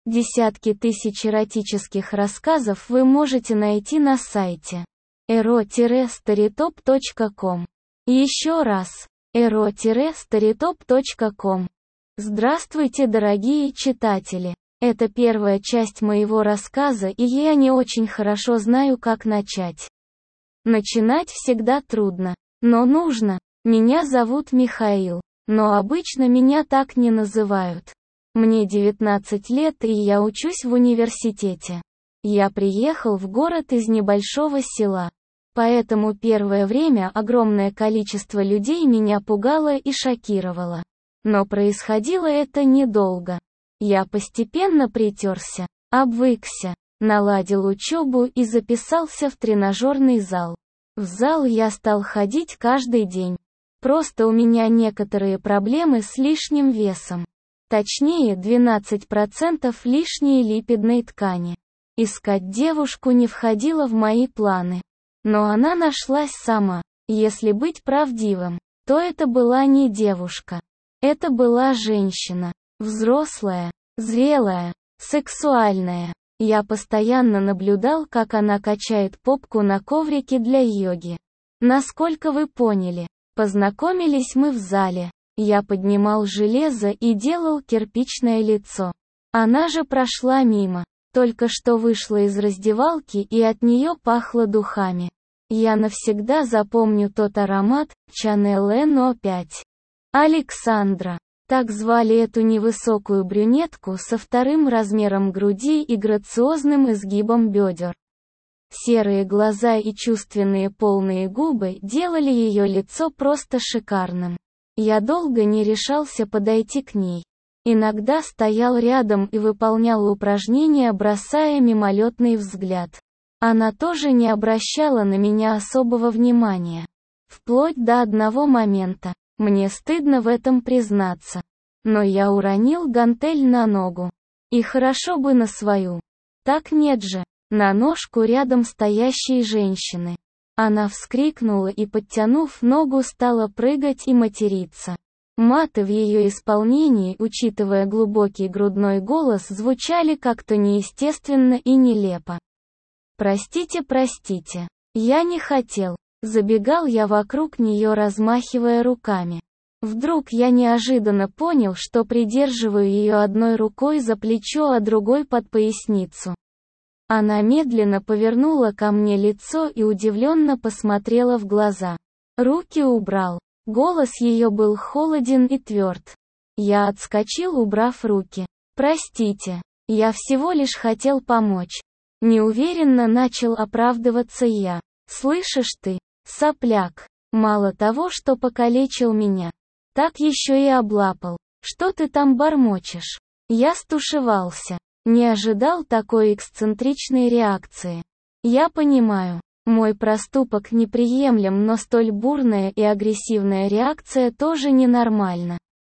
Десятки тысяч эротических рассказов вы можете найти на сайте ero-storytop.com. Еще раз, ero-storytop.com. Здравствуйте, дорогие читатели! Это первая часть моего рассказа, и я не очень хорошо знаю, как начать. Начинать всегда трудно, но нужно. Меня зовут Михаил, но обычно меня так не называют. Мне 19 лет, и я учусь в университете. Я приехал в город из небольшого села. Поэтому первое время огромное количество людей меня пугало и шокировало. Но происходило это недолго. Я постепенно притерся, обвыкся, наладил учебу и записался в тренажерный зал. В зал я стал ходить каждый день. Просто у меня некоторые проблемы с лишним весом. Точнее, 12% лишней липидной ткани. Искать девушку не входило в мои планы. Но она нашлась сама. Если быть правдивым, то это была не девушка. Это была женщина. Взрослая, зрелая, сексуальная. Я постоянно наблюдал, как она качает попку на коврике для йоги. Насколько вы поняли, познакомились мы в зале. Я поднимал железо и делал кирпичное лицо. Она же прошла мимо. Только что вышла из раздевалки, и от нее пахло духами. Я навсегда запомню тот аромат, Chanel No5. Александра. Так звали эту невысокую брюнетку со вторым размером груди и грациозным изгибом бедер. Серые глаза и чувственные полные губы делали ее лицо просто шикарным. Я долго не решался подойти к ней. Иногда стоял рядом и выполнял упражнения, бросая мимолетный взгляд. Она тоже не обращала на меня особого внимания. Вплоть до одного момента. Мне стыдно в этом признаться. Но я уронил гантель на ногу. И хорошо бы на свою. Так нет же, на ножку рядом стоящей женщины. Она вскрикнула и, подтянув ногу, стала прыгать и материться. Маты в ее исполнении, учитывая глубокий грудной голос, звучали как-то неестественно и нелепо. «Простите, простите. Я не хотел». Забегал я вокруг нее, размахивая руками. Вдруг я неожиданно понял, что придерживаю ее одной рукой за плечо, а другой под поясницу. Она медленно повернула ко мне лицо и удивленно посмотрела в глаза. Руки убрал. Голос ее был холоден и тверд. Я отскочил, убрав руки. «Простите, я всего лишь хотел помочь». Неуверенно начал оправдываться я. «Слышишь ты, сопляк, мало того, что покалечил меня, так еще и облапал. Что ты там бормочешь?» Я стушевался. Не ожидал такой эксцентричной реакции. Я понимаю, мой проступок неприемлем, но столь бурная и агрессивная реакция тоже ненормальна.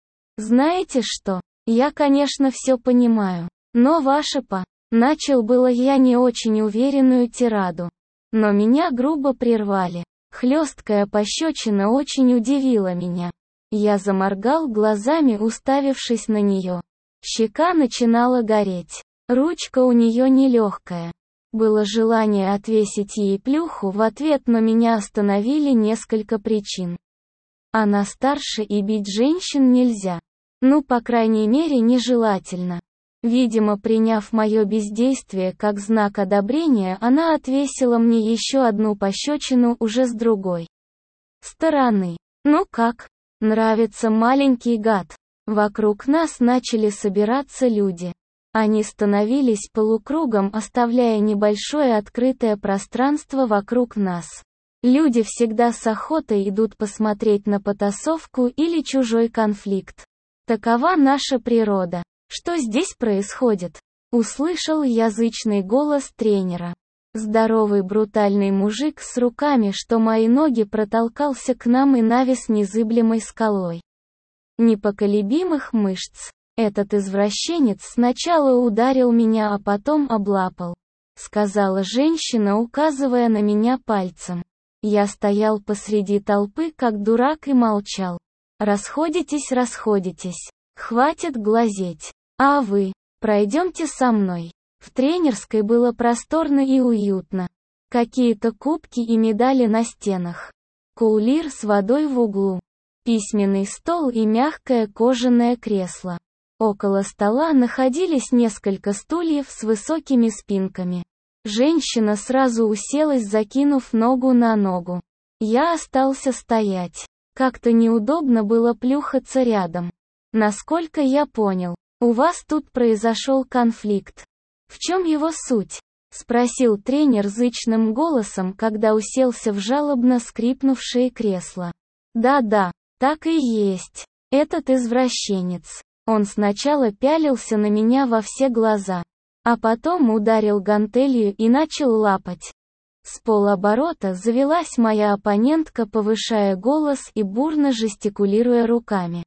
Знаете что? Я, конечно, все понимаю. Но ваше начал было я не очень уверенную тираду. Но меня грубо прервали. Хлесткая пощечина очень удивила меня. Я заморгал глазами, уставившись на нее. Щека начинала гореть. Ручка у нее нелегкая. Было желание отвесить ей плюху в ответ, но меня остановили несколько причин. Она старше, и бить женщин нельзя. Ну, по крайней мере, нежелательно. Видимо, приняв мое бездействие как знак одобрения, она отвесила мне еще одну пощечину уже с другой стороны. Ну как? Нравится маленький гад? Вокруг нас начали собираться люди. Они становились полукругом, оставляя небольшое открытое пространство вокруг нас. Люди всегда с охотой идут посмотреть на потасовку или чужой конфликт. Такова наша природа. Что здесь происходит? Услышал язычный голос тренера. Здоровый брутальный мужик с руками, что мои ноги, протолкался к нам и навис незыблемой скалой непоколебимых мышц. Этот извращенец сначала ударил меня, а потом облапал, сказала женщина, указывая на меня пальцем. Я стоял посреди толпы как дурак и молчал. Расходитесь, хватит глазеть. А вы, Пройдемте со мной. В тренерской было просторно и уютно. Какие-то кубки и медали на стенах. Кулер с водой в углу. Письменный стол и мягкое кожаное кресло. Около стола находились несколько стульев с высокими спинками. Женщина сразу уселась, закинув ногу на ногу. Я остался стоять. Как-то неудобно было плюхаться рядом. Насколько я понял, у вас тут произошел конфликт. В чем его суть? Спросил тренер зычным голосом, когда уселся в жалобно скрипнувшее кресло. Да-да, так и есть. Этот извращенец. Он сначала пялился на меня во все глаза, а потом ударил гантелью и начал лапать. С полоборота завелась моя оппонентка, повышая голос и бурно жестикулируя руками.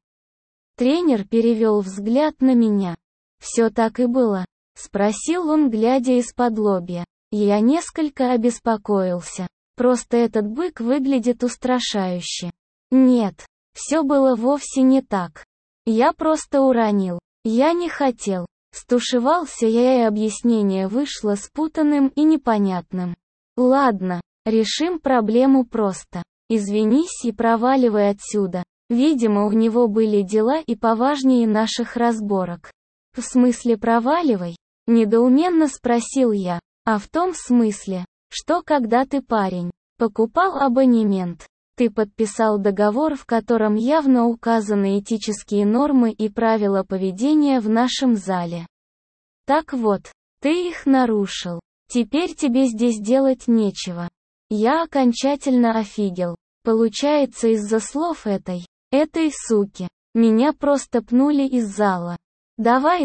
Тренер перевел взгляд на меня. «Все так и было?» — спросил он, глядя из-под лобья. Я несколько обеспокоился. Просто этот бык выглядит устрашающе. Нет, все было вовсе не так. Я просто уронил. Я не хотел. Стушевался я, и объяснение вышло спутанным и непонятным. Ладно, решим проблему просто. Извинись и проваливай отсюда. Видимо, у него были дела и поважнее наших разборок. В смысле проваливай? Недоуменно спросил я. А в том смысле, что когда ты, парень, покупал абонемент, ты подписал договор, в котором явно указаны этические нормы и правила поведения в нашем зале. Так вот, ты их нарушил. Теперь тебе здесь делать нечего. Я окончательно офигел. Получается, из-за слов этой суки, меня просто пнули из зала. Давай,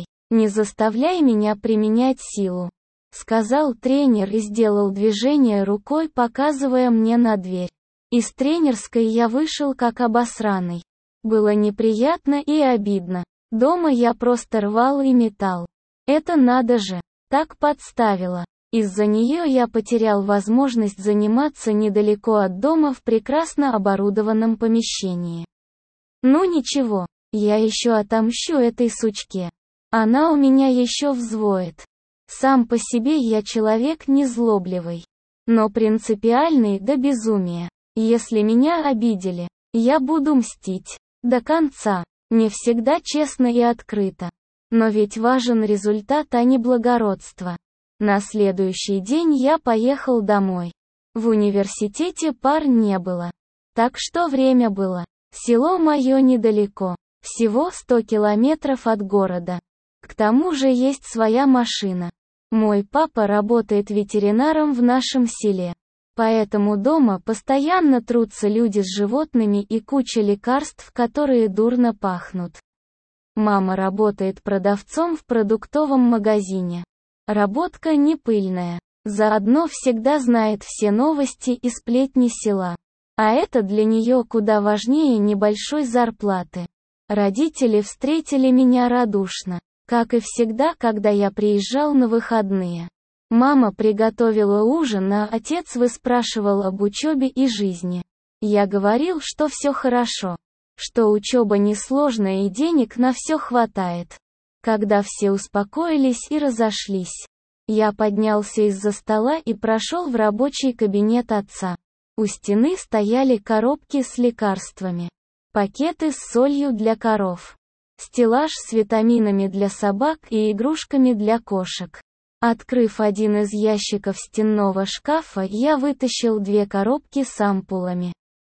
не заставляй меня применять силу, сказал тренер и сделал движение рукой, показывая мне на дверь. Из тренерской я вышел как обосранный. Было неприятно и обидно. Дома я просто рвал и метал. Это надо же, так подставило. Из-за нее я потерял возможность заниматься недалеко от дома в прекрасно оборудованном помещении. Ну ничего, я еще отомщу этой сучке. Она у меня еще взвоет. Сам по себе я человек незлобливый, но принципиальный до безумия. Если меня обидели, я буду мстить. До конца. Не всегда честно и открыто. Но ведь важен результат, а не благородство. На следующий день я поехал домой. В университете пар не было. Так что время было. Село мое недалеко. Всего 100 километров от города. К тому же есть своя машина. Мой папа работает ветеринаром в нашем селе. Поэтому дома постоянно трутся люди с животными и куча лекарств, которые дурно пахнут. Мама работает продавцом в продуктовом магазине. Работка не пыльная. Заодно всегда знает все новости и сплетни села. А это для нее куда важнее небольшой зарплаты. Родители встретили меня радушно, как и всегда, когда я приезжал на выходные. Мама приготовила ужин, а отец выспрашивал об учебе и жизни. Я говорил, что все хорошо, что учеба несложная и денег на все хватает. Когда все успокоились и разошлись, я поднялся из-за стола и прошел в рабочий кабинет отца. У стены стояли коробки с лекарствами, пакеты с солью для коров, стеллаж с витаминами для собак и игрушками для кошек. Открыв один из ящиков стенного шкафа, я вытащил 2 коробки с ампулами.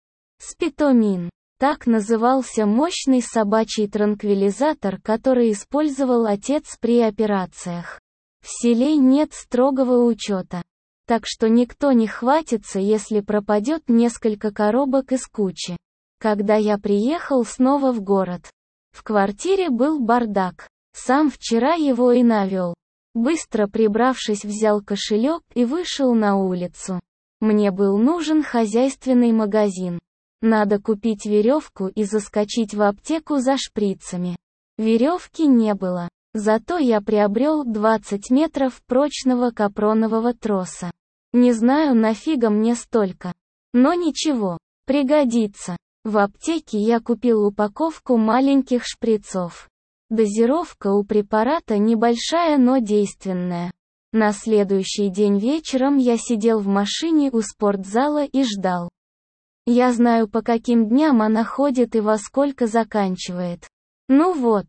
Спитомин. Так назывался мощный собачий транквилизатор, который использовал отец при операциях. В селе нет строгого учета, так что никто не хватится, если пропадет несколько коробок из кучи. Когда я приехал снова в город, в квартире был бардак. Сам вчера его и навел. Быстро прибравшись, взял кошелек и вышел на улицу. Мне был нужен хозяйственный магазин. Надо купить веревку и заскочить в аптеку за шприцами. Веревки не было. Зато я приобрел 20 метров прочного капронового троса. Не знаю, нафига мне столько. Но ничего, пригодится. В аптеке я купил упаковку маленьких шприцов. Дозировка у препарата небольшая, но действенная. На следующий день вечером я сидел в машине у спортзала и ждал. Я знаю, по каким дням она ходит и во сколько заканчивает. Ну вот,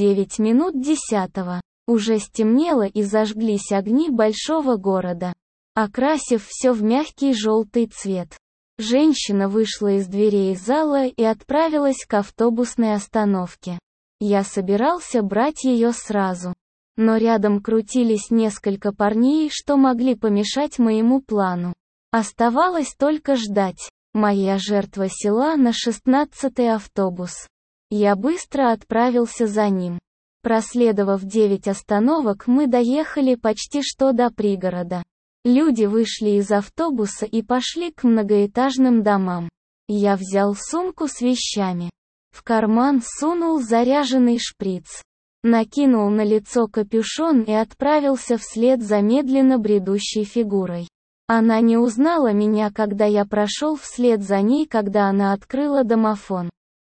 9 минут 10. Уже стемнело и зажглись огни большого города, окрасив все в мягкий желтый цвет. Женщина вышла из дверей зала и отправилась к автобусной остановке. Я собирался брать ее сразу. Но рядом крутились несколько парней, что могли помешать моему плану. Оставалось только ждать. Моя жертва села на 16-й автобус. Я быстро отправился за ним. Проследовав 9 остановок, мы доехали почти что до пригорода. Люди вышли из автобуса и пошли к многоэтажным домам. Я взял сумку с вещами. В карман сунул заряженный шприц. Накинул на лицо капюшон и отправился вслед за медленно бредущей фигурой. Она не узнала меня, когда я прошел вслед за ней, когда она открыла домофон.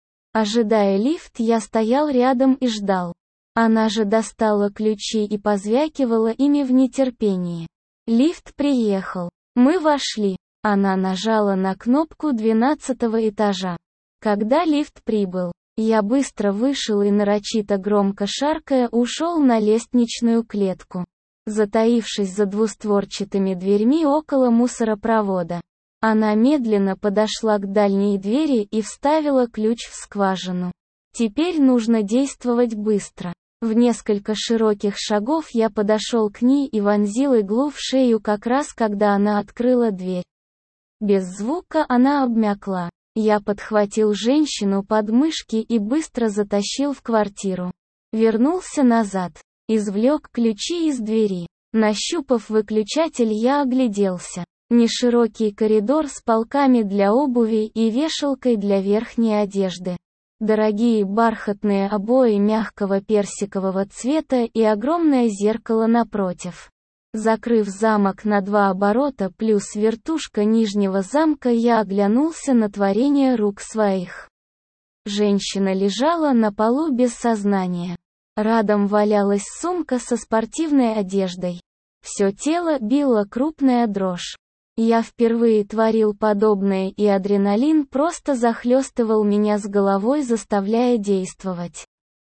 Ожидая лифт, я стоял рядом и ждал. Она же достала ключи и позвякивала ими в нетерпении. Лифт приехал. Мы вошли. Она нажала на кнопку 12-го этажа. Когда лифт прибыл, я быстро вышел и нарочито громко шаркая ушел на лестничную клетку, затаившись за двустворчатыми дверьми около мусоропровода. Она медленно подошла к дальней двери и вставила ключ в скважину. Теперь нужно действовать быстро. В несколько широких шагов я подошел к ней и вонзил иглу в шею как раз когда она открыла дверь. Без звука она обмякла. Я подхватил женщину под мышки и быстро затащил в квартиру. Вернулся назад. Извлек ключи из двери. Нащупав выключатель, я огляделся. Неширокий коридор с полками для обуви и вешалкой для верхней одежды. Дорогие бархатные обои мягкого персикового цвета и огромное зеркало напротив. Закрыв замок на 2 оборота плюс вертушка нижнего замка, я оглянулся на творение рук своих. Женщина лежала на полу без сознания. Рядом валялась сумка со спортивной одеждой. Все тело била крупная дрожь. Я впервые творил подобное, и адреналин просто захлестывал меня с головой, заставляя действовать.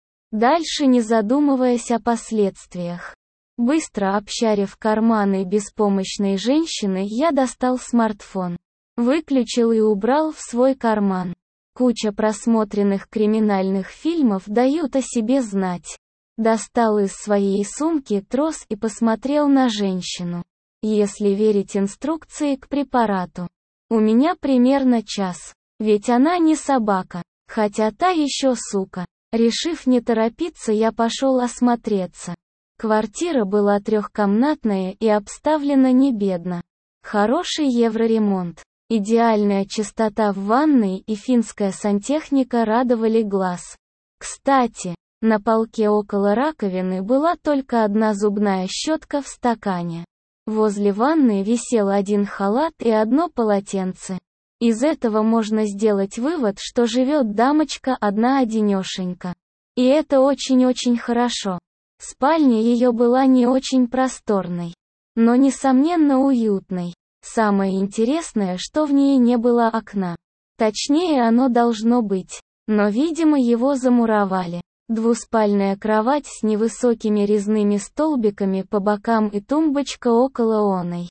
Дальше не задумываясь о последствиях. Быстро обшарив карманы беспомощной женщины, я достал смартфон. Выключил и убрал в свой карман. Куча просмотренных криминальных фильмов дают о себе знать. Достал из своей сумки трос и посмотрел на женщину. Если верить инструкции к препарату. У меня примерно час. Ведь она не собака. Хотя та еще сука. Решив не торопиться, я пошел осмотреться. Квартира была трехкомнатная и обставлена не бедно. Хороший евроремонт. Идеальная чистота в ванной и финская сантехника радовали глаз. Кстати, на полке около раковины была только одна зубная щетка в стакане. Возле ванны висел один халат и одно полотенце. Из этого можно сделать вывод, что живет дамочка одна-одинешенька. И это очень-очень хорошо. Спальня ее была не очень просторной, но несомненно уютной. Самое интересное, что в ней не было окна. Точнее, оно должно быть, но, видимо, его замуровали. Двуспальная кровать с невысокими резными столбиками по бокам и тумбочка около оной.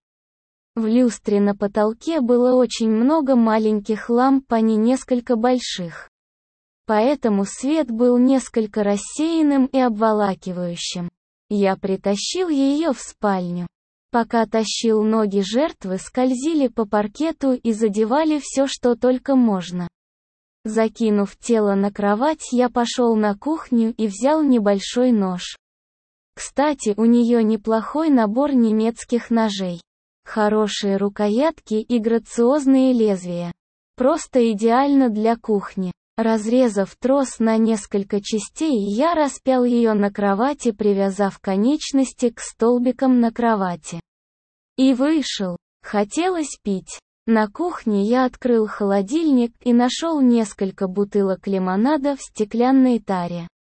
В люстре на потолке было очень много маленьких ламп, а не несколько больших. Поэтому свет был несколько рассеянным и обволакивающим. Я притащил ее в спальню. Пока тащил, ноги жертвы скользили по паркету и задевали все, что только можно. Закинув тело на кровать, я пошел на кухню и взял небольшой нож. Кстати, у нее неплохой набор немецких ножей. Хорошие рукоятки и грациозные лезвия. Просто идеально для кухни. Разрезав трос на несколько частей, я распял ее на кровати, привязав конечности к столбикам на кровати. И вышел. Хотелось пить. На кухне я открыл холодильник и нашел несколько бутылок лимонада в стеклянной таре.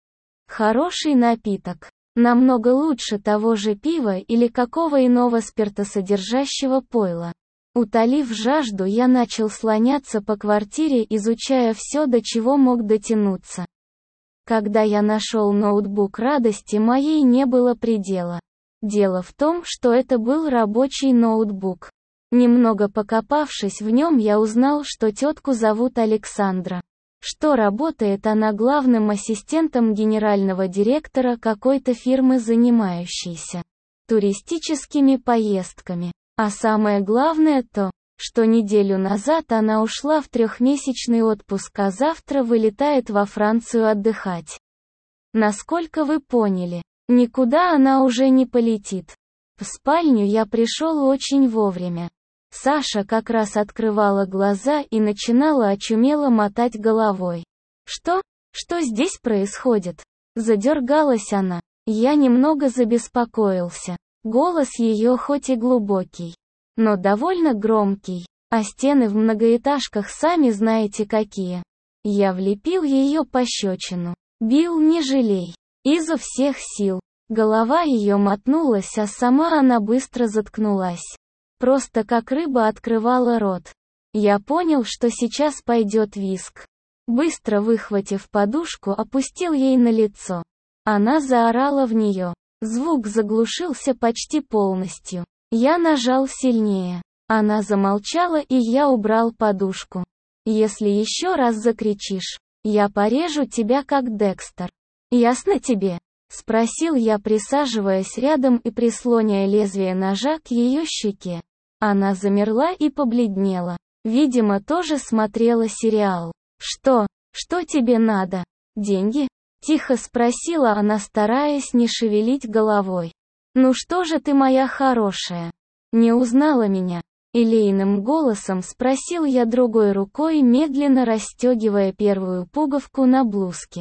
Хороший напиток. Намного лучше того же пива или какого иного спиртосодержащего пойла. Утолив жажду, я начал слоняться по квартире, изучая все, до чего мог дотянуться. Когда я нашел ноутбук, радости моей не было предела. Дело в том, что это был рабочий ноутбук. Немного покопавшись в нем, я узнал, что тетку зовут Александра. Что работает она главным ассистентом генерального директора какой-то фирмы, занимающейся туристическими поездками. А самое главное то, что неделю назад она ушла в 3-месячный отпуск, а завтра вылетает во Францию отдыхать. Насколько вы поняли, никуда она уже не полетит. В спальню я пришел очень вовремя. Саша как раз открывала глаза и начинала очумело мотать головой. «Что? Что здесь происходит?» Задергалась она. Я немного забеспокоился. Голос ее хоть и глубокий, но довольно громкий, а стены в многоэтажках сами знаете какие. Я влепил ее пощечину. Бил не жалей. Изо всех сил. Голова ее мотнулась, а сама она быстро заткнулась. Просто как рыба открывала рот. Я понял, что сейчас пойдет визг. Быстро выхватив подушку, опустил ей на лицо. Она заорала в нее. Звук заглушился почти полностью. Я нажал сильнее. Она замолчала, и я убрал подушку. «Если еще раз закричишь, я порежу тебя как Декстер. Ясно тебе?» — спросил я, присаживаясь рядом и прислоняя лезвие ножа к ее щеке. Она замерла и побледнела. Видимо, тоже смотрела сериал. «Что? Что тебе надо? Деньги?» — тихо спросила она, стараясь не шевелить головой. «Ну что же ты, моя хорошая? Не узнала меня?» — елейным голосом спросил я, другой рукой медленно расстегивая первую пуговку на блузке.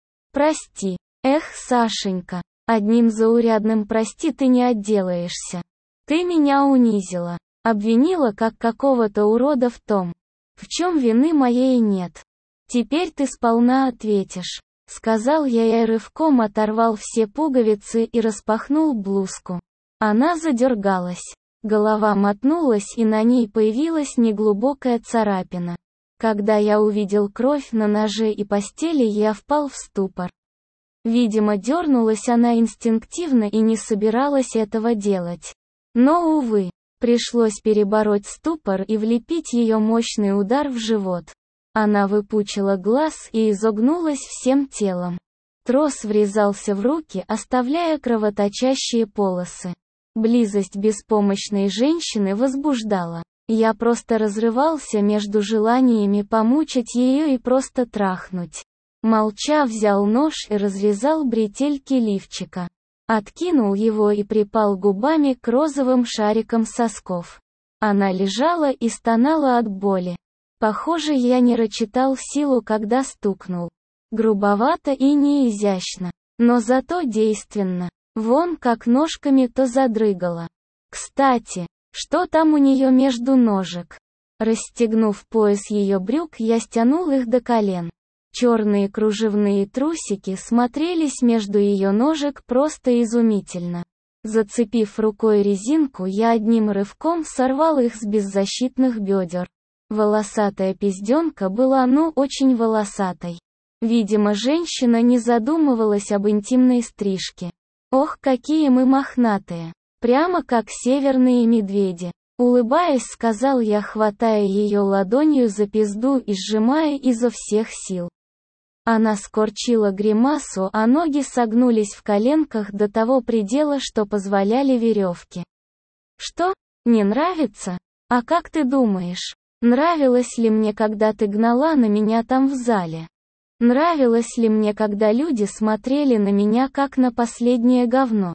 «Прости. Эх, Сашенька, одним заурядным прости ты не отделаешься. Ты меня унизила, обвинила как какого-то урода в том, в чем вины моей нет. Теперь ты сполна ответишь», — сказал я и рывком оторвал все пуговицы и распахнул блузку. Она задергалась. Голова мотнулась, и на ней появилась неглубокая царапина. Когда я увидел кровь на ноже и постели, я впал в ступор. Видимо, дернулась она инстинктивно и не собиралась этого делать. Но, увы, пришлось перебороть ступор и влепить ее мощный удар в живот. Она выпучила глаз и изогнулась всем телом. Трос врезался в руки, оставляя кровоточащие полосы. Близость беспомощной женщины возбуждала. Я просто разрывался между желаниями помучить ее и просто трахнуть. Молча взял нож и разрезал бретельки лифчика. Откинул его и припал губами к розовым шарикам сосков. Она лежала и стонала от боли. Похоже, я не рассчитал силу, когда стукнул. Грубовато и неизящно, но зато действенно. Вон как ножками то задрыгала. Кстати, что там у нее между ножек? Расстегнув пояс ее брюк, я стянул их до колен. Черные кружевные трусики смотрелись между ее ножек просто изумительно. Зацепив рукой резинку, я одним рывком сорвал их с беззащитных бедер. Волосатая пизденка была очень волосатой. Видимо, женщина не задумывалась об интимной стрижке. Ох, какие мы мохнатые. Прямо как северные медведи. Улыбаясь, сказал я, хватая ее ладонью за пизду и сжимая изо всех сил. Она скорчила гримасу, а ноги согнулись в коленках до того предела, что позволяли веревки. «Что? Не нравится? А как ты думаешь, нравилось ли мне, когда ты гнала на меня там в зале? Нравилось ли мне, когда люди смотрели на меня как на последнее говно?»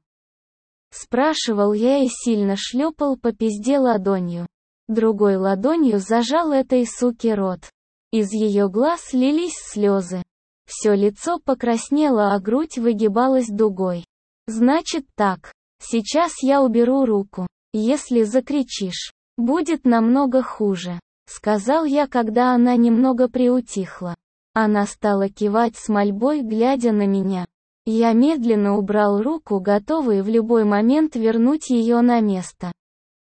Спрашивал я и сильно шлепал по пизде ладонью. Другой ладонью зажал этой суке рот. Из ее глаз лились слезы. Все лицо покраснело, а грудь выгибалась дугой. «Значит так. Сейчас я уберу руку. Если закричишь, будет намного хуже», — сказал я, когда она немного приутихла. Она стала кивать с мольбой, глядя на меня. Я медленно убрал руку, готовый в любой момент вернуть ее на место.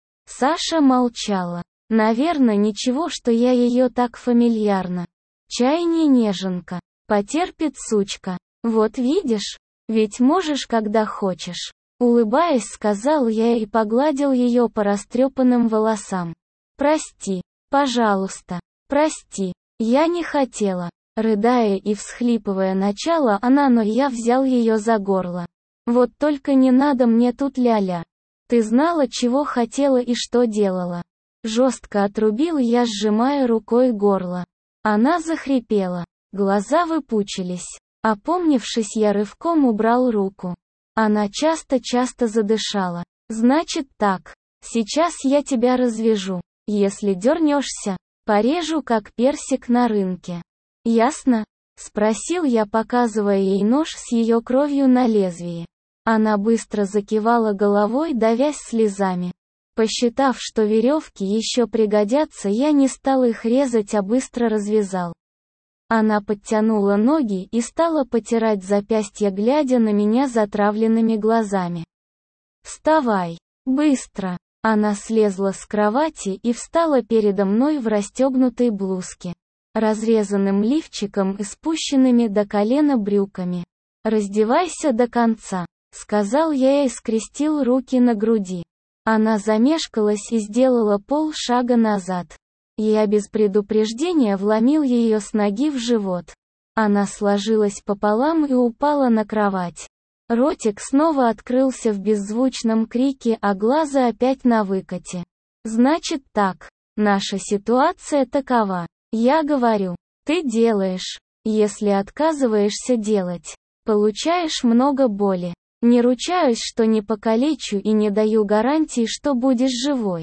Саша молчала. Наверное, ничего, что я ее так фамильярно. Чай не неженка. Потерпит сучка. Вот видишь? Ведь можешь, когда хочешь. Улыбаясь, сказал я и погладил ее по растрепанным волосам. Прости. Пожалуйста. Прости. Я не хотела. Рыдая и всхлипывая начала она, но я взял ее за горло. Вот только не надо мне тут ля-ля. Ты знала, чего хотела и что делала. Жестко отрубил я, сжимая рукой горло. Она захрипела. Глаза выпучились. Опомнившись, я рывком убрал руку. Она часто-часто задышала. Значит так. Сейчас я тебя развяжу. Если дернешься, порежу как персик на рынке. Ясно? Спросил я, показывая ей нож с ее кровью на лезвии. Она быстро закивала головой, давясь слезами. Посчитав, что веревки еще пригодятся, я не стал их резать, а быстро развязал. Она подтянула ноги и стала потирать запястья, глядя на меня затравленными глазами. «Вставай! Быстро!» Она слезла с кровати и встала передо мной в расстегнутой блузке, разрезанным лифчиком и спущенными до колена брюками. «Раздевайся до конца», — сказал я и скрестил руки на груди. Она замешкалась и сделала полшага назад. Я без предупреждения вломил ее с ноги в живот. Она сложилась пополам и упала на кровать. Ротик снова открылся в беззвучном крике, а глаза опять на выкате. «Значит так, наша ситуация такова. Я говорю, ты делаешь. Если отказываешься делать, получаешь много боли. Не ручаюсь, что не покалечу, и не даю гарантии, что будешь живой.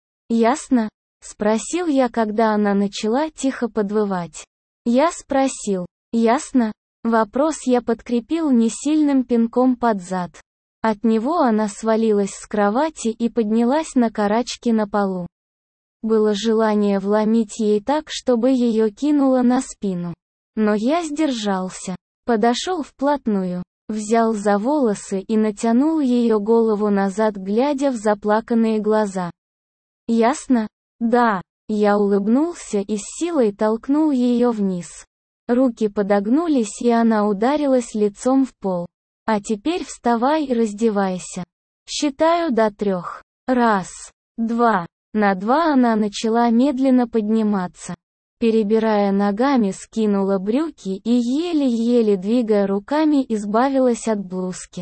Ясно?» — спросил я, когда она начала тихо подвывать. Я спросил, ясно? Вопрос я подкрепил несильным пинком под зад. От него она свалилась с кровати и поднялась на карачки на полу. Было желание вломить ей так, чтобы ее кинуло на спину. Но я сдержался. Подошел вплотную, взял за волосы и натянул ее голову назад, глядя в заплаканные глаза. «Ясно?» «Да». Я улыбнулся и с силой толкнул ее вниз. Руки подогнулись, и она ударилась лицом в пол. «А теперь вставай и раздевайся. Считаю до 3. 1, 2. На 2 она начала медленно подниматься. Перебирая ногами, скинула брюки и, еле-еле двигая руками, избавилась от блузки.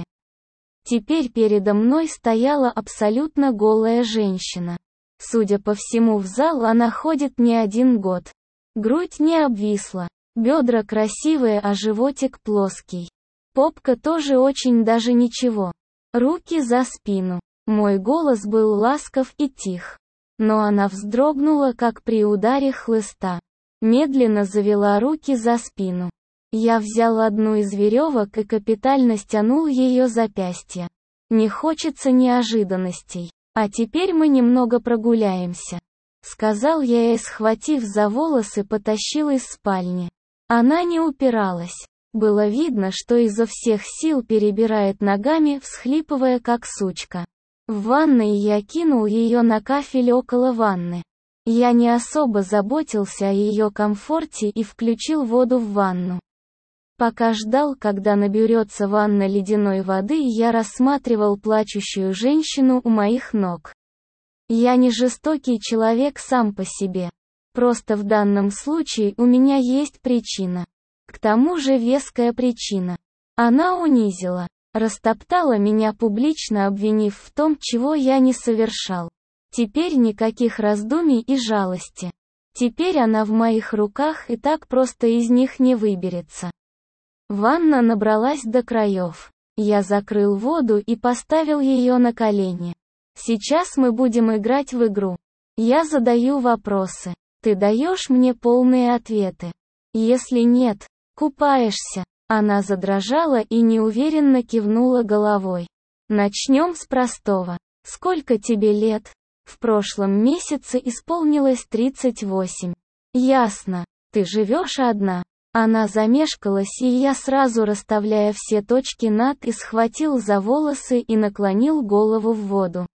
Теперь передо мной стояла абсолютно голая женщина. Судя по всему, в зал она ходит не 1 год. Грудь не обвисла, бедра красивые, а животик плоский. Попка тоже очень даже ничего. Руки за спину. Мой голос был ласков и тих. Но она вздрогнула, как при ударе хлыста. Медленно завела руки за спину. Я взял одну из веревок и капитально стянул ее запястье. Не хочется неожиданностей. «А теперь мы немного прогуляемся», — сказал я и, схватив за волосы, потащил из спальни. Она не упиралась. Было видно, что изо всех сил перебирает ногами, всхлипывая как сучка. В ванной я кинул ее на кафель около ванны. Я не особо заботился о ее комфорте и включил воду в ванну. Пока ждал, когда наберется ванна ледяной воды, я рассматривал плачущую женщину у моих ног. Я не жестокий человек сам по себе. Просто в данном случае у меня есть причина. К тому же веская причина. Она унизила, растоптала меня публично, обвинив в том, чего я не совершал. Теперь никаких раздумий и жалости. Теперь она в моих руках, и так просто из них не выберется. Ванна набралась до краев. Я закрыл воду и поставил ее на колени. Сейчас мы будем играть в игру. Я задаю вопросы. Ты даешь мне полные ответы. Если нет, купаешься. Она задрожала и неуверенно кивнула головой. Начнем с простого. Сколько тебе лет? В прошлом месяце исполнилось 38. Ясно. Ты живешь одна? Она замешкалась, и я сразу, расставляя все точки над «и», схватил за волосы и наклонил голову в воду.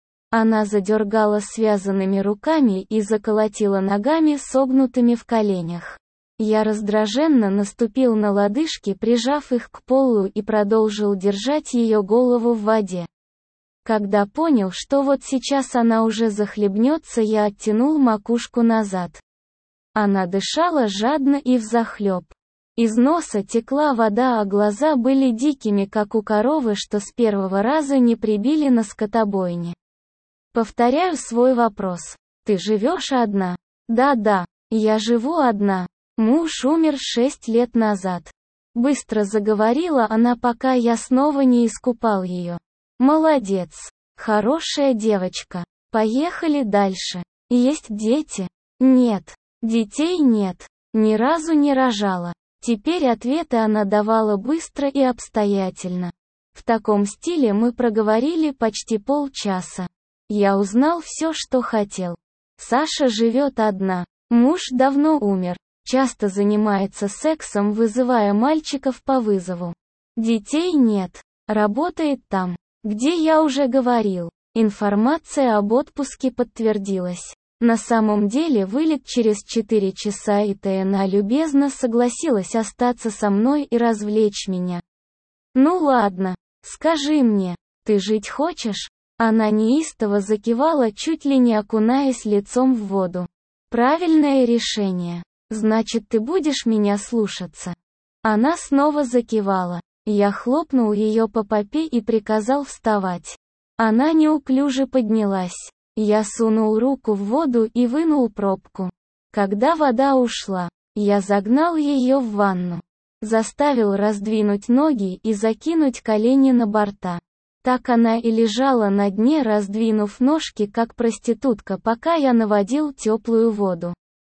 Она задергала связанными руками и заколотила ногами, согнутыми в коленях. Я раздраженно наступил на лодыжки, прижав их к полу, и продолжил держать ее голову в воде. Когда понял, что вот сейчас она уже захлебнется, я оттянул макушку назад. Она дышала жадно и взахлеб. Из носа текла вода, а глаза были дикими, как у коровы, что с первого раза не прибили на скотобойне. Повторяю свой вопрос. Ты живешь одна? Да, я живу одна. Муж умер 6 лет назад. Быстро заговорила она, пока я снова не искупал ее. Молодец. Хорошая девочка. Поехали дальше. Есть дети? Нет. Детей нет. Ни разу не рожала. Теперь ответы она давала быстро и обстоятельно. В таком стиле мы проговорили почти полчаса. Я узнал все, что хотел. Саша живет одна. Муж давно умер. Часто занимается сексом, вызывая мальчиков по вызову. Детей нет. Работает там, где я уже говорил. Информация об отпуске подтвердилась. На самом деле вылет через 4 часа, и ТНА любезно согласилась остаться со мной и развлечь меня. Ну ладно, скажи мне, ты жить хочешь? Она неистово закивала, чуть ли не окунаясь лицом в воду. Правильное решение. Значит, ты будешь меня слушаться. Она снова закивала. Я хлопнул ее по попе и приказал вставать. Она неуклюже поднялась. Я сунул руку в воду и вынул пробку. Когда вода ушла, я загнал ее в ванну. Заставил раздвинуть ноги и закинуть колени на борта. Так она и лежала на дне, раздвинув ножки, как проститутка, пока я наводил теплую воду.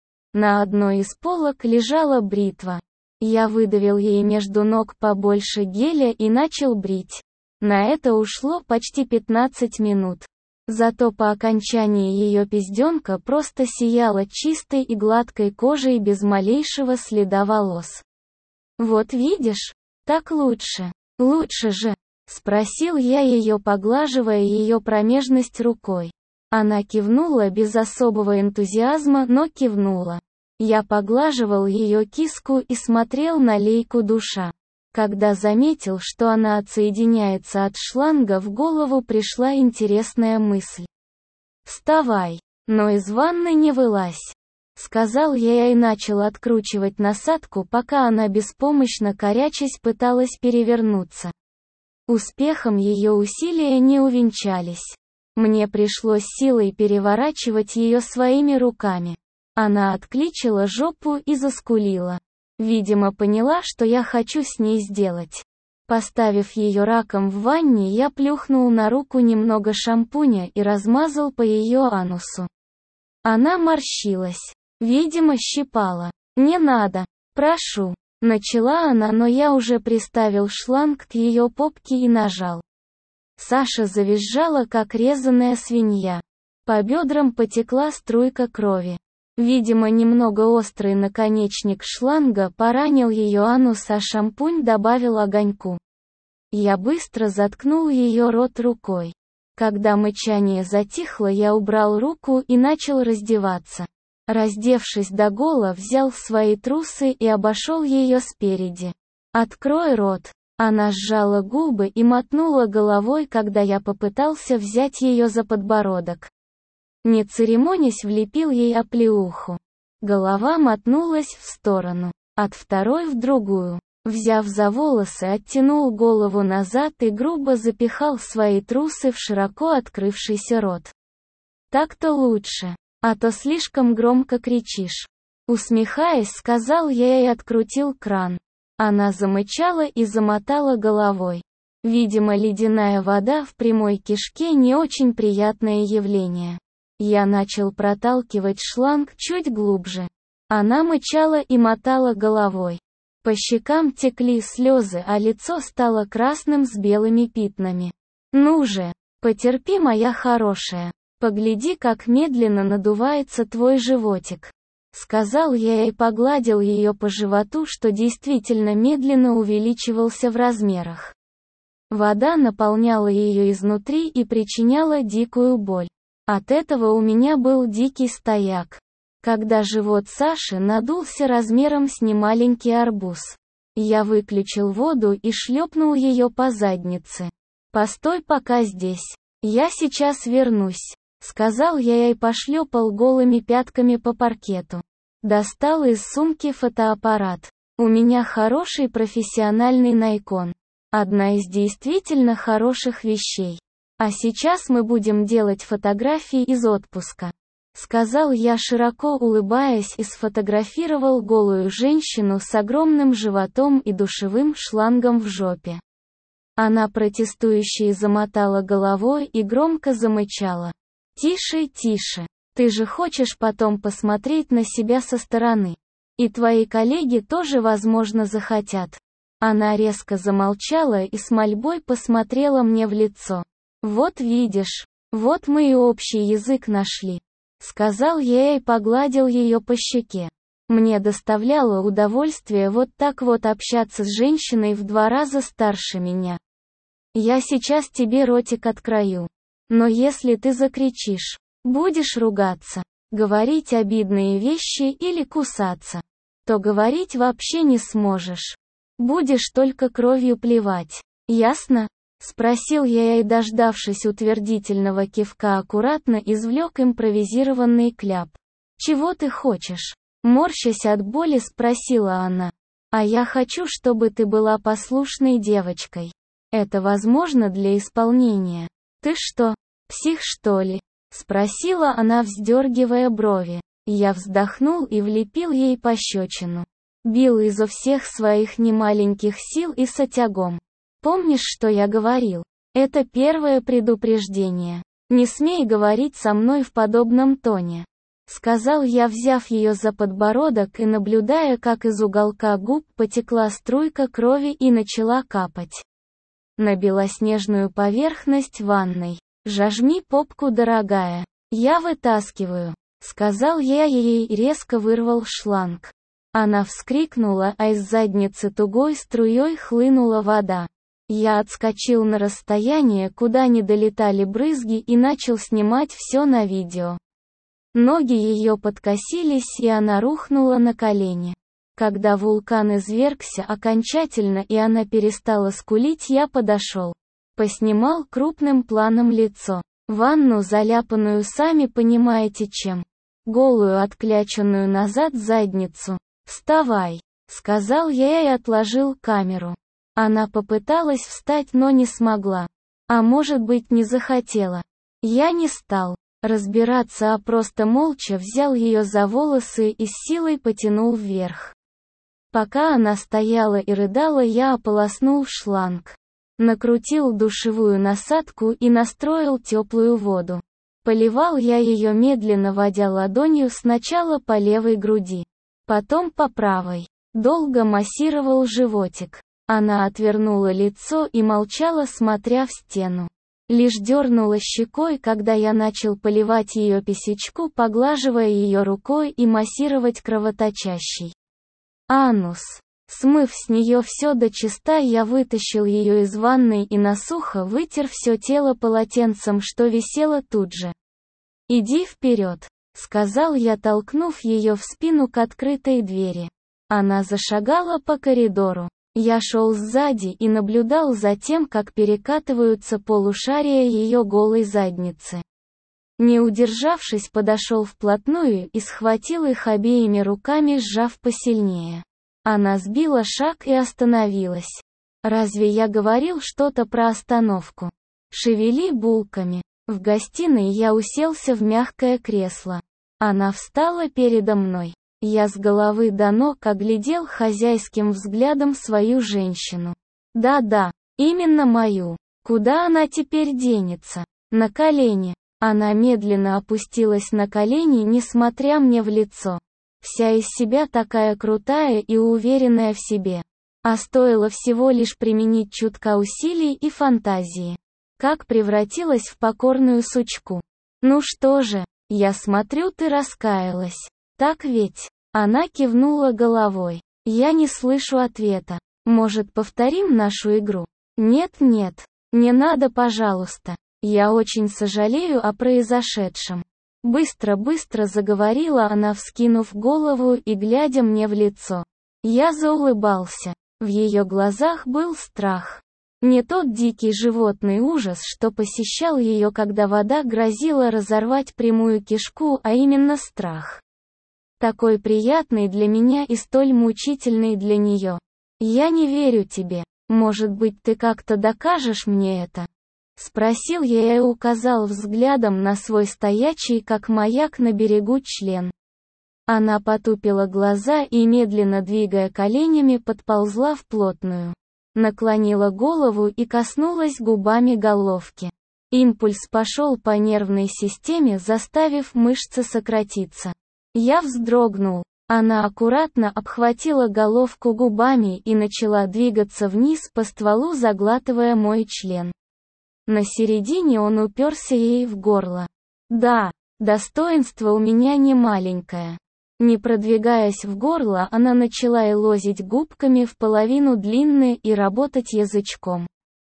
На одной из полок лежала бритва. Я выдавил ей между ног побольше геля и начал брить. На это ушло почти 15 минут. Зато по окончании ее пизденка просто сияла чистой и гладкой кожей без малейшего следа волос. «Вот видишь, так лучше. Лучше же», — спросил я ее, поглаживая ее промежность рукой. Она кивнула без особого энтузиазма, но кивнула. Я поглаживал ее киску и смотрел на лейку душа. Когда заметил, что она отсоединяется от шланга, в голову пришла интересная мысль. «Вставай!» Но из ванны не вылазь, сказал я и начал откручивать насадку, пока она беспомощно корячась пыталась перевернуться. Успехом ее усилия не увенчались. Мне пришлось силой переворачивать ее своими руками. Она откличила жопу и заскулила. Видимо, поняла, что я хочу с ней сделать. Поставив ее раком в ванне, я плюхнул на руку немного шампуня и размазал по ее анусу. Она морщилась. Видимо, щипала. «Не надо. Прошу». Начала она, но я уже приставил шланг к ее попке и нажал. Саша завизжала, как резаная свинья. По бедрам потекла струйка крови. Видимо, немного острый наконечник шланга поранил ее анус, а шампунь добавил огоньку. Я быстро заткнул ее рот рукой. Когда мычание затихло, я убрал руку и начал раздеваться. Раздевшись до гола, взял свои трусы и обошел ее спереди. «Открой рот». Она сжала губы и мотнула головой, когда я попытался взять ее за подбородок. Не церемонясь, влепил ей оплеуху. Голова мотнулась в сторону, от второй в другую. Взяв за волосы, оттянул голову назад и грубо запихал свои трусы в широко открывшийся рот. «Так-то лучше, а то слишком громко кричишь». Усмехаясь, сказал я и открутил кран. Она замычала и замотала головой. Видимо, ледяная вода в прямой кишке не очень приятное явление. Я начал проталкивать шланг чуть глубже. Она мычала и мотала головой. По щекам текли слезы, а лицо стало красным с белыми пятнами. «Ну же, потерпи, моя хорошая. Погляди, как медленно надувается твой животик», сказал я и погладил ее по животу, что действительно медленно увеличивался в размерах. Вода наполняла ее изнутри и причиняла дикую боль. От этого у меня был дикий стояк. Когда живот Саши надулся размером с немаленький арбуз, я выключил воду и шлепнул ее по заднице. «Постой пока здесь. Я сейчас вернусь», — сказал я и пошлепал голыми пятками по паркету. Достал из сумки фотоаппарат. У меня хороший профессиональный Nikon. Одна из действительно хороших вещей. А сейчас мы будем делать фотографии из отпуска. Сказал я, широко улыбаясь, и сфотографировал голую женщину с огромным животом и душевым шлангом в жопе. Она протестующе замотала головой и громко замычала. «Тише, тише. Ты же хочешь потом посмотреть на себя со стороны. И твои коллеги тоже, возможно, захотят». Она резко замолчала и с мольбой посмотрела мне в лицо. «Вот видишь, вот мы и общий язык нашли», — сказал я и погладил ее по щеке. Мне доставляло удовольствие вот так вот общаться с женщиной в 2 раза старше меня. «Я сейчас тебе ротик открою. Но если ты закричишь, будешь ругаться, говорить обидные вещи или кусаться, то говорить вообще не сможешь. Будешь только кровью плевать. Ясно?» — спросил я и, дождавшись утвердительного кивка, аккуратно извлек импровизированный кляп. «Чего ты хочешь?» — морщась от боли, спросила она. «А я хочу, чтобы ты была послушной девочкой. Это возможно для исполнения». «Ты что, псих, что ли?» — спросила она, вздергивая брови. Я вздохнул и влепил ей пощечину. Бил изо всех своих немаленьких сил и с отягом. «Помнишь, что я говорил? Это первое предупреждение. Не смей говорить со мной в подобном тоне», — сказал я, взяв ее за подбородок и наблюдая, как из уголка губ потекла струйка крови и начала капать на белоснежную поверхность ванной. «Жажми попку, дорогая. Я вытаскиваю», — сказал я ей и резко вырвал шланг. Она вскрикнула, а из задницы тугой струей хлынула вода. Я отскочил на расстояние, куда не долетали брызги, и начал снимать все на видео. Ноги ее подкосились, и она рухнула на колени. Когда вулкан извергся окончательно и она перестала скулить, я подошел. Поснимал крупным планом лицо. Ванну, заляпанную сами понимаете чем. Голую, откляченную назад задницу. «Вставай», — сказал я и отложил камеру. Она попыталась встать, но не смогла. А может быть, не захотела. Я не стал разбираться, а просто молча взял ее за волосы и с силой потянул вверх. Пока она стояла и рыдала, я ополоснул шланг. Накрутил душевую насадку и настроил теплую воду. Поливал я ее, медленно водя ладонью сначала по левой груди, потом по правой. Долго массировал животик. Она отвернула лицо и молчала, смотря в стену. Лишь дернула щекой, когда я начал поливать ее писечку, поглаживая ее рукой и массировать кровоточащий анус. Смыв с нее все до чиста, я вытащил ее из ванной и насухо вытер все тело полотенцем, что висело тут же. «Иди вперед», — сказал я, толкнув ее в спину к открытой двери. Она зашагала по коридору. Я шел сзади и наблюдал за тем, как перекатываются полушария ее голой задницы. Не удержавшись, подошел вплотную и схватил их обеими руками, сжав посильнее. Она сбила шаг и остановилась. «Разве я говорил что-то про остановку? Шевели булками». В гостиной я уселся в мягкое кресло. Она встала передо мной. Я с головы до ног оглядел хозяйским взглядом свою женщину. Да-да, именно мою. Куда она теперь денется? На колени. Она медленно опустилась на колени, несмотря мне в лицо. Вся из себя такая крутая и уверенная в себе. А стоило всего лишь применить чутка усилий и фантазии. Как превратилась в покорную сучку. «Ну что же, я смотрю, ты раскаялась», Так ведь? Она кивнула головой. Я не слышу ответа. Может, повторим нашу игру? Нет, не надо, пожалуйста. Я очень сожалею о произошедшем. Быстро заговорила она, вскинув голову и глядя мне в лицо. Я заулыбался. В ее глазах был страх. Не тот дикий животный ужас, что посещал ее, когда вода грозила разорвать прямую кишку, а именно страх. Такой приятный для меня и столь мучительный для нее. «Я не верю тебе. Может быть, ты как-то докажешь мне это?» Спросил я и указал взглядом на свой стоячий, как маяк на берегу, член. Она потупила глаза и, медленно двигая коленями, подползла вплотную. Наклонила голову и коснулась губами головки. Импульс пошел по нервной системе, заставив мышцы сократиться. Я вздрогнул. Она аккуратно обхватила головку губами и начала двигаться вниз по стволу, заглатывая мой член. На середине он уперся ей в горло. Да, достоинство у меня не маленькое. Не продвигаясь в горло, она начала елозить губками в половину длинные и работать язычком.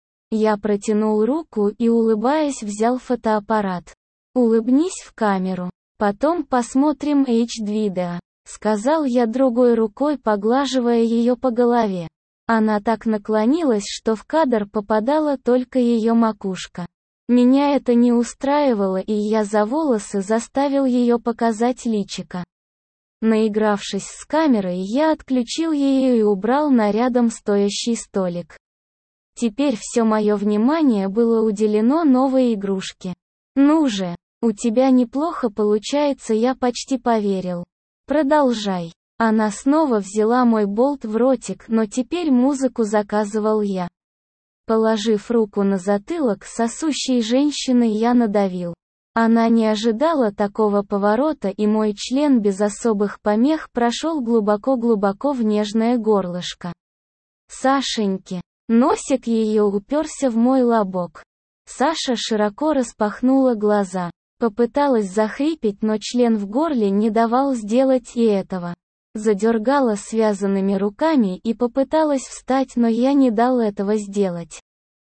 Я протянул руку и, улыбаясь, взял фотоаппарат. «Улыбнись в камеру. Потом посмотрим HD-видео», — сказал я другой рукой, поглаживая ее по голове. Она так наклонилась, что в кадр попадала только ее макушка. Меня это не устраивало, и я за волосы заставил ее показать личико. Наигравшись с камерой, я отключил ее и убрал на рядом стоящий столик. Теперь все мое внимание было уделено новой игрушке. «Ну же, у тебя неплохо получается», я почти поверил. «Продолжай». Она снова взяла мой болт в ротик, но теперь музыку заказывал я. Положив руку на затылок сосущей женщины, я надавил. Она не ожидала такого поворота, и мой член без особых помех прошел глубоко-глубоко в нежное горлышко Сашеньки. Носик ее уперся в мой лобок. Саша широко распахнула глаза. Попыталась захрипеть, но член в горле не давал сделать и этого. Задергала связанными руками и попыталась встать, но я не дал этого сделать.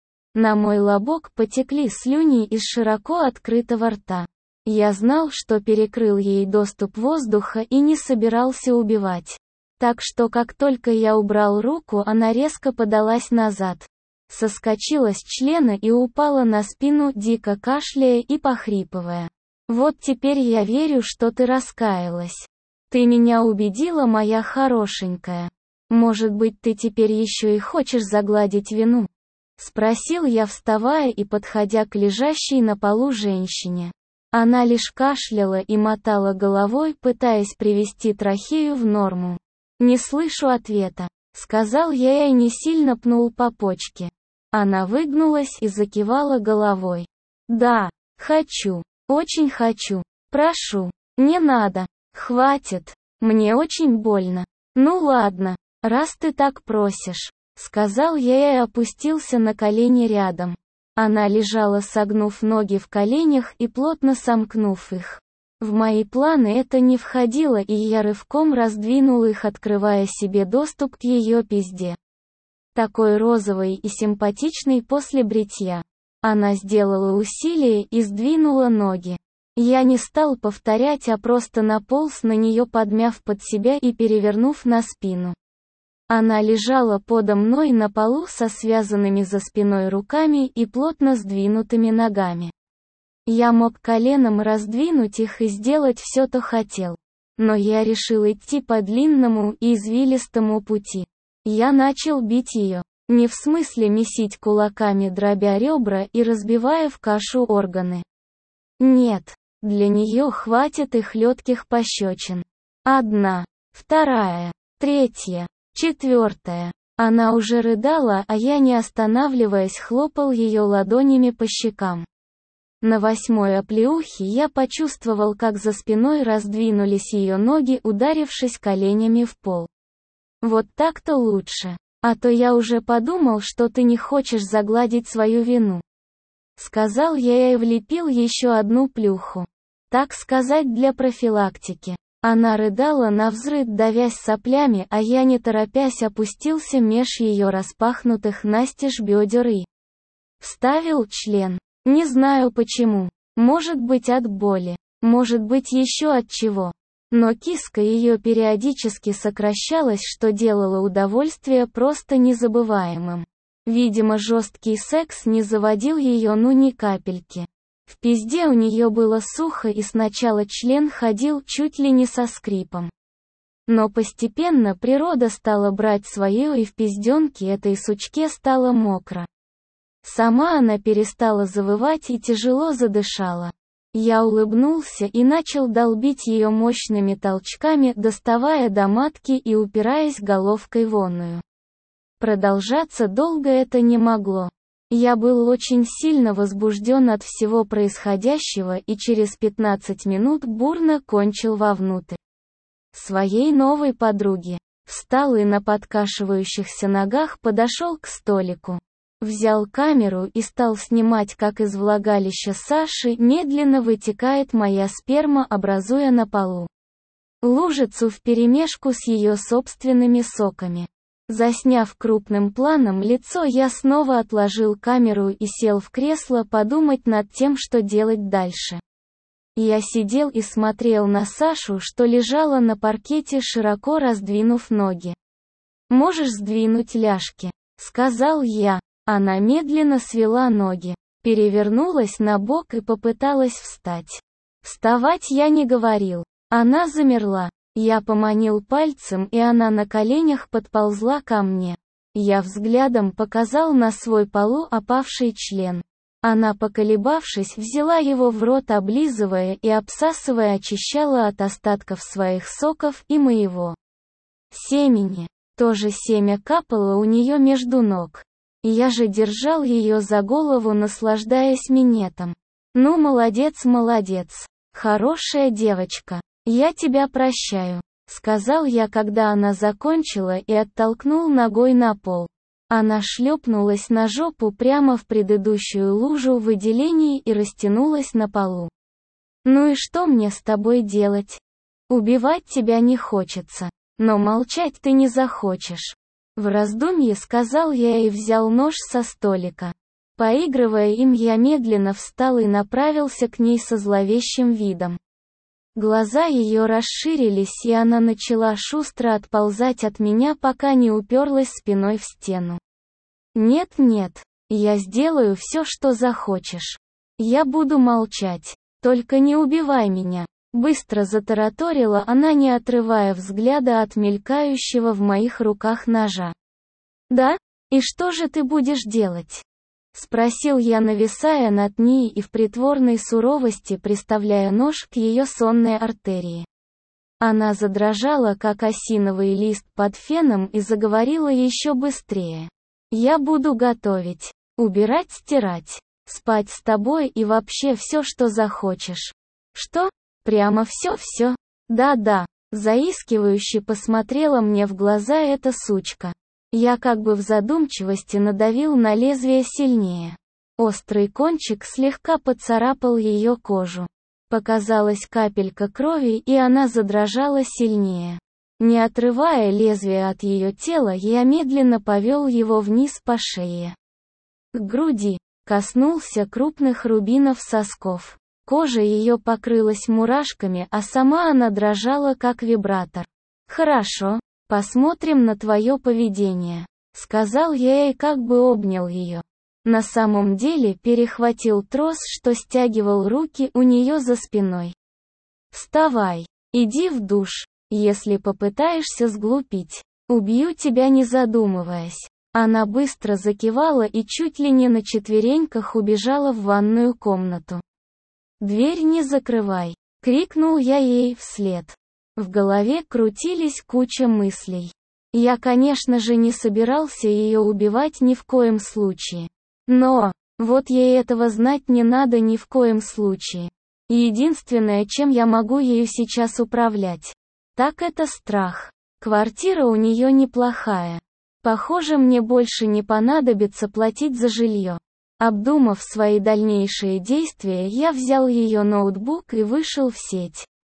На мой лобок потекли слюни из широко открытого рта. Я знал, что перекрыл ей доступ воздуха и не собирался убивать. Так что как только я убрал руку, она резко подалась назад. Соскочила с члена и упала на спину, дико кашляя и похрипывая. «Вот теперь я верю, что ты раскаялась. Ты меня убедила, моя хорошенькая. Может быть, ты теперь еще и хочешь загладить вину?» Спросил я, вставая и подходя к лежащей на полу женщине. Она лишь кашляла и мотала головой, пытаясь привести трахею в норму. «Не слышу ответа», — сказал я и не сильно пнул по почке. Она выгнулась и закивала головой. «Да, хочу, очень хочу. Прошу, не надо. Хватит. Мне очень больно. Ну ладно, раз ты так просишь», — сказал я и опустился на колени рядом. Она лежала, согнув ноги в коленях и плотно сомкнув их. В мои планы это не входило, и я рывком раздвинул их, открывая себе доступ к ее пизде. Такой розовой и симпатичной после бритья. Она сделала усилие и сдвинула ноги. Я не стал повторять, а просто наполз на нее, подмяв под себя и перевернув на спину. Она лежала подо мной на полу со связанными за спиной руками и плотно сдвинутыми ногами. Я мог коленом раздвинуть их и сделать все, что хотел. Но я решил идти по длинному и извилистому пути. Я начал бить ее. Не в смысле месить кулаками, дробя ребра и разбивая в кашу органы. Нет, для нее хватит и хлестких пощечин. Одна, вторая, третья, четвертая. Она уже рыдала, а я, не останавливаясь, хлопал ее ладонями по щекам. На 8-й оплеухе я почувствовал, как за спиной раздвинулись ее ноги, ударившись коленями в пол. Вот так-то лучше. А то я уже подумал, что ты не хочешь загладить свою вину. Сказал я и влепил еще одну плюху. Так сказать, для профилактики. Она рыдала навзрыд, давясь соплями, а я не торопясь опустился меж ее распахнутых настежь бедер и вставил член. Не знаю почему. Может быть от боли. Может быть еще от чего. Но киска ее периодически сокращалась, что делало удовольствие просто незабываемым. Видимо, жесткий секс не заводил ее ни капельки. В пизде у нее было сухо, и сначала член ходил чуть ли не со скрипом. Но постепенно природа стала брать свое, и в пизденке этой сучке стало мокро. Сама она перестала завывать и тяжело задышала. Я улыбнулся и начал долбить ее мощными толчками, доставая до матки и упираясь головкой в оную. Продолжаться долго это не могло. Я был очень сильно возбужден от всего происходящего и через 15 минут бурно кончил вовнутрь своей новой подруги. Встал и на подкашивающихся ногах подошел к столику. Взял камеру и стал снимать, как из влагалища Саши медленно вытекает моя сперма, образуя на полу лужицу вперемешку с ее собственными соками. Засняв крупным планом лицо, я снова отложил камеру и сел в кресло подумать над тем, что делать дальше. Я сидел и смотрел на Сашу, что лежала на паркете, широко раздвинув ноги. «Можешь сдвинуть ляжки?» — сказал я. Она медленно свела ноги, перевернулась на бок и попыталась встать. Вставать я не говорил. Она замерла. Я поманил пальцем, и она на коленях подползла ко мне. Я взглядом показал на свой полуопавший член. Она, поколебавшись, взяла его в рот, облизывая и обсасывая, очищала от остатков своих соков и моего семени. То же семя капало у нее между ног. Я же держал ее за голову, наслаждаясь минетом. «Ну, молодец, молодец. Хорошая девочка. Я тебя прощаю», — сказал я, когда она закончила, и оттолкнул ногой на пол. Она шлепнулась на жопу прямо в предыдущую лужу выделений и растянулась на полу. «Ну и что мне с тобой делать? Убивать тебя не хочется, но молчать ты не захочешь». В раздумье сказал я и взял нож со столика. Поигрывая им, я медленно встал и направился к ней со зловещим видом. Глаза ее расширились, и она начала шустро отползать от меня, пока не уперлась спиной в стену. «Нет-нет, я сделаю все, что захочешь. Я буду молчать. Только не убивай меня», — быстро затараторила она, не отрывая взгляда от мелькающего в моих руках ножа. «Да? И что же ты будешь делать?» — спросил я, нависая над ней и в притворной суровости приставляя нож к ее сонной артерии. Она задрожала, как осиновый лист под феном, и заговорила еще быстрее. «Я буду готовить, убирать, стирать, спать с тобой и вообще все, что захочешь». «Что? Прямо все-все?» «Да-да», — заискивающе посмотрела мне в глаза эта сучка. Я как бы в задумчивости надавил на лезвие сильнее. Острый кончик слегка поцарапал ее кожу. Показалась капелька крови, и она задрожала сильнее. Не отрывая лезвие от ее тела, я медленно повел его вниз по шее. К груди. Коснулся крупных рубинов сосков. Кожа ее покрылась мурашками, а сама она дрожала, как вибратор. «Хорошо. Посмотрим на твое поведение», — сказал я и как бы обнял ее. На самом деле перехватил трос, что стягивал руки у нее за спиной. «Вставай, иди в душ. Если попытаешься сглупить, убью тебя, не задумываясь». Она быстро закивала и чуть ли не на четвереньках убежала в ванную комнату. «Дверь не закрывай», — крикнул я ей вслед. В голове крутились куча мыслей. Я, конечно же, не собирался ее убивать ни в коем случае. Но, вот ей этого знать не надо ни в коем случае. И единственное, чем я могу ею сейчас управлять, так это страх. Квартира у нее неплохая. Похоже, мне больше не понадобится платить за жилье. Обдумав свои дальнейшие действия, я взял ее ноутбук и вышел в сеть.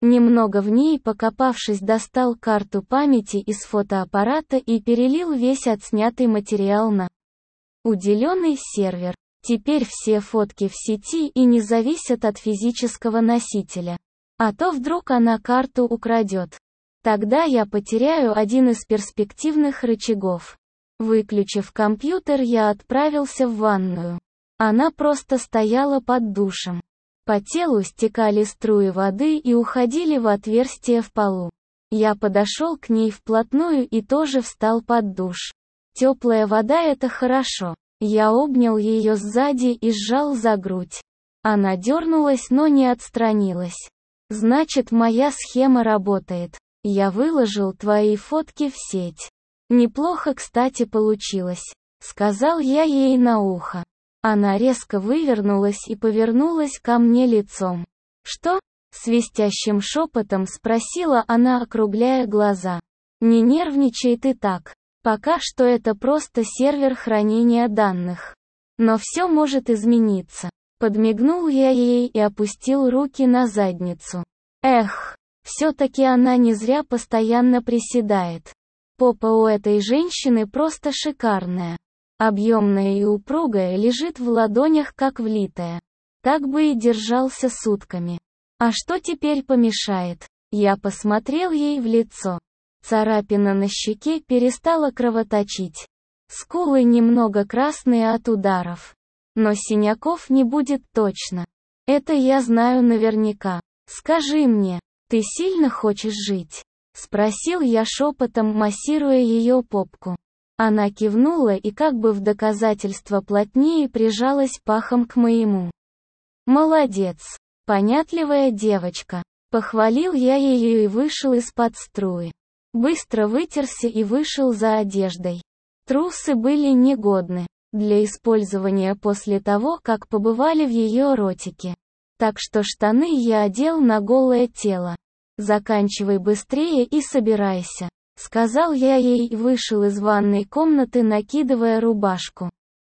Немного в ней покопавшись, достал карту памяти из фотоаппарата и перелил весь отснятый материал на уделенный сервер. Теперь все фотки в сети и не зависят от физического носителя. А то вдруг она карту украдет. Тогда я потеряю один из перспективных рычагов. Выключив компьютер, я отправился в ванную. Она просто стояла под душем. По телу стекали струи воды и уходили в отверстие в полу. Я подошел к ней вплотную и тоже встал под душ. Теплая вода — это хорошо. Я обнял ее сзади и сжал за грудь. Она дернулась, но не отстранилась. Значит, моя схема работает. Я выложил твои фотки в сеть. Неплохо, кстати, получилось, сказал я ей на ухо. Она резко вывернулась и повернулась ко мне лицом. Что? Свистящим шепотом спросила она, округляя глаза. Не нервничай ты так. Пока что это просто сервер хранения данных. Но все может измениться. Подмигнул я ей и опустил руки на задницу. Эх, все-таки она не зря постоянно приседает. Попа у этой женщины просто шикарная. Объемная и упругая, лежит в ладонях как влитая. Так бы и держался сутками. А что теперь помешает? Я посмотрел ей в лицо. Царапина на щеке перестала кровоточить. Скулы немного красные от ударов. Но синяков не будет точно. Это я знаю наверняка. Скажи мне, ты сильно хочешь жить? Спросил я шепотом, массируя ее попку. Она кивнула и как бы в доказательство плотнее прижалась пахом к моему. Молодец. Понятливая девочка. Похвалил я ее и вышел из-под струи. Быстро вытерся и вышел за одеждой. Трусы были негодны для использования после того, как побывали в ее ротике. Так что штаны я одел на голое тело. Заканчивай быстрее и собирайся, сказал я ей и вышел из ванной комнаты, накидывая рубашку.